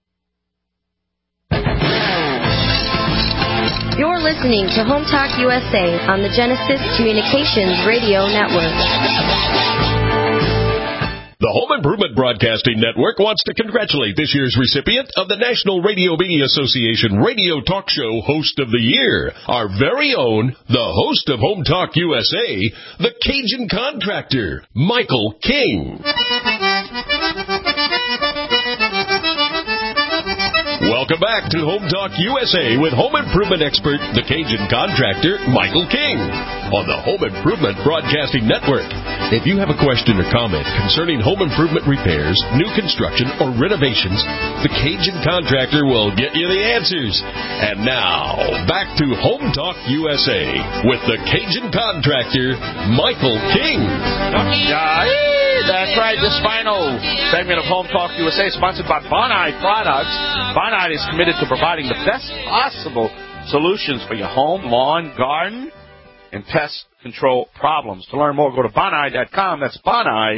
S12: You're listening to Home Talk U S A on the Genesis Communications Radio Network.
S17: The Home Improvement Broadcasting Network wants to congratulate this year's recipient of the National Radio Media Association Radio Talk Show Host of the Year, our very own, the host of Home Talk U S A, the Cajun Contractor, Michael King. Welcome back to Home Talk U S A with home improvement expert, the Cajun Contractor, Michael King, on the Home Improvement Broadcasting Network. If you have a question or comment concerning home improvement repairs, new construction, or renovations, the Cajun Contractor will get you the answers. And now, back to Home Talk U S A with the Cajun Contractor, Michael King.
S6: That's right. This final segment of Home Talk U S A is sponsored by Bonide Products. Bonide is committed to providing the best possible solutions for your home, lawn, garden, and pest control problems. To learn more, go to bonide dot com. That's bonide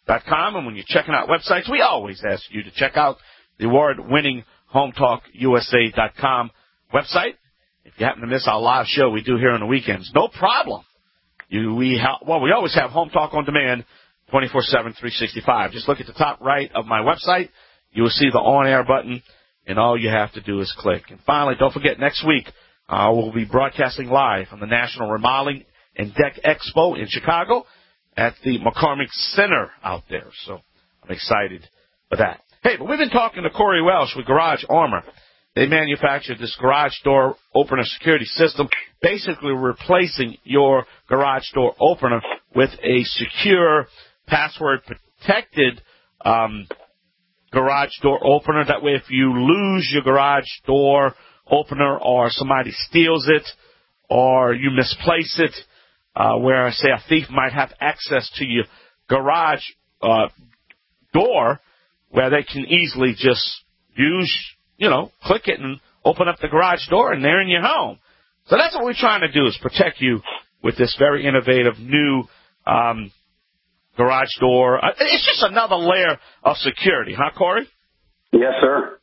S6: dot com. And when you're checking out websites, we always ask you to check out the award-winning home talk U S A dot com website. If you happen to miss our live show we do here on the weekends, no problem. You, we ha- well, we always have Home Talk on Demand twenty-four seven, three sixty-five. Just look at the top right of my website. You will see the on-air button, and all you have to do is click. And finally, don't forget, next week uh, we'll be broadcasting live from the National Remodeling and Deck Expo in Chicago at the McCormick Center out there. So I'm excited for that. Hey, but we've been talking to Corey Welsh with Garage Armor. They manufactured this garage door opener security system, basically replacing your garage door opener with a secure, password-protected um, garage door opener. That way, if you lose your garage door opener or somebody steals it or you misplace it, uh, where, say, a thief might have access to your garage uh, door, where they can easily just use, you know, click it and open up the garage door, and they're in your home. So that's what we're trying to do, is protect you with this very innovative new um, garage door. It's just another layer of security, huh, Corey?
S18: Yes, sir.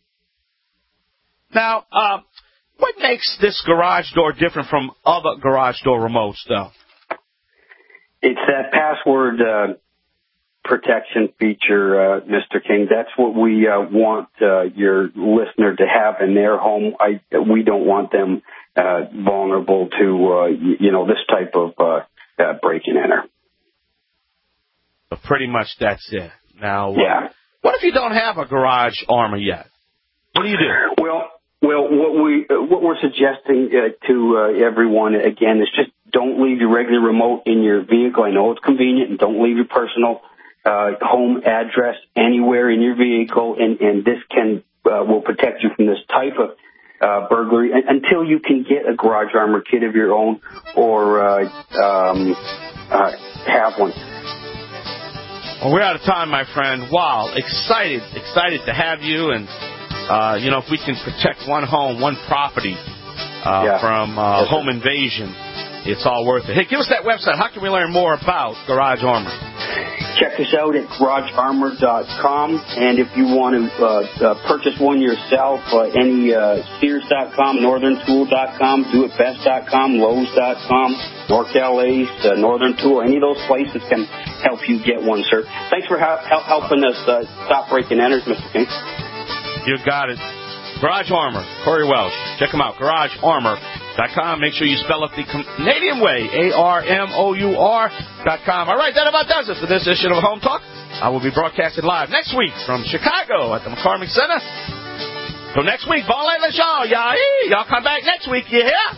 S6: Now, uh, what makes this garage door different from other garage door remotes, though?
S18: It's that password uh, protection feature, uh, Mister King. That's what we uh, want uh, your listener to have in their home. I, we don't want them uh, vulnerable to, uh, you know, this type of uh, uh, break and enter.
S6: But pretty much that's it. Now,
S18: yeah.
S6: Uh, what if you don't have a garage armor yet? What do you do?
S18: Well, well, what we uh, what we're suggesting uh, to uh, everyone again is just don't leave your regular remote in your vehicle. I know it's convenient, and don't leave your personal uh, home address anywhere in your vehicle, and, and this can uh, will protect you from this type of uh, burglary until you can get a garage armor kit of your own or uh, um, uh, have one.
S6: Well, we're out of time, my friend. Wow, excited, excited to have you, and uh, you know, if we can protect one home, one property uh,
S18: yeah.
S6: from uh, home invasion, it's all worth it. Hey, give us that website. How can we learn more about Garage Armor?
S18: Check us out at garage armor dot com, and if you want to uh, uh, purchase one yourself, uh, any uh, Sears dot com, Northern Tool dot com, Do It Best dot com, Lowe's dot com, NorCal Ace, uh, Northern Tool, any of those places can help you get one, sir. Thanks for ha- help helping us uh, stop breaking enters, Mister King.
S6: You got it. Garage Armor, Corey Welsh. Check him out, garage armor dot com. Make sure you spell it the Canadian way, A R M O U R dot com. All right, that about does it for this edition of Home Talk. I will be broadcasted live next week from Chicago at the McCormick Center. So next week, bon let y'all, y'all, y'all come back next week, you hear?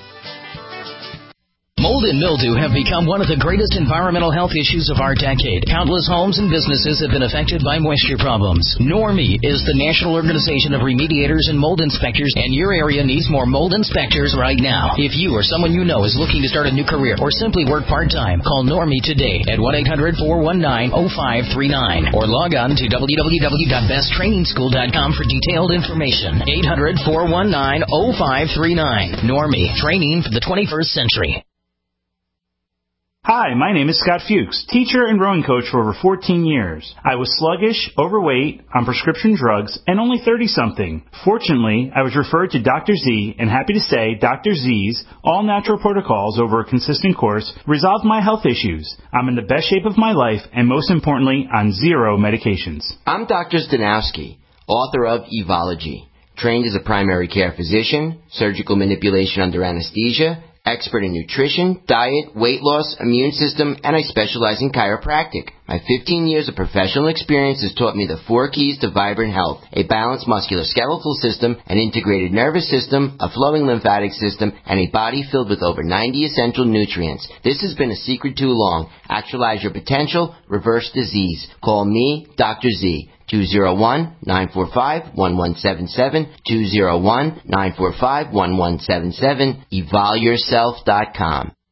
S21: Mold and mildew have become one of the greatest environmental health issues of our decade. Countless homes and businesses have been affected by moisture problems. NORMI is the National Organization of Remediators and Mold Inspectors, and your area needs more mold inspectors right now. If you or someone you know is looking to start a new career or simply work part-time, call NORMI today at one eight hundred, four one nine, oh five three nine or log on to w w w dot best training school dot com for detailed information. eight hundred, four one nine, oh five three nine. NORMI, training for the twenty-first century.
S3: Hi, my name is Scott Fuchs, teacher and rowing coach for over fourteen years. I was sluggish, overweight, on prescription drugs, and only thirty-something. Fortunately, I was referred to Doctor Z, and happy to say Doctor Z's all-natural protocols over a consistent course resolved my health issues. I'm in the best shape of my life, and most importantly, on zero medications.
S22: I'm Doctor Zdanowski, author of Evology, trained as a primary care physician, surgical manipulation under anesthesia, expert in nutrition, diet, weight loss, immune system, and I specialize in chiropractic. My fifteen years of professional experience has taught me the four keys to vibrant health: a balanced musculoskeletal system, an integrated nervous system, a flowing lymphatic system, and a body filled with over ninety essential nutrients. This has been a secret too long. Actualize your potential, reverse disease. Call me, Doctor Z. two oh one, nine four five, one one seven seven, two oh one, nine four five, one one seven seven, evol yourself dot com.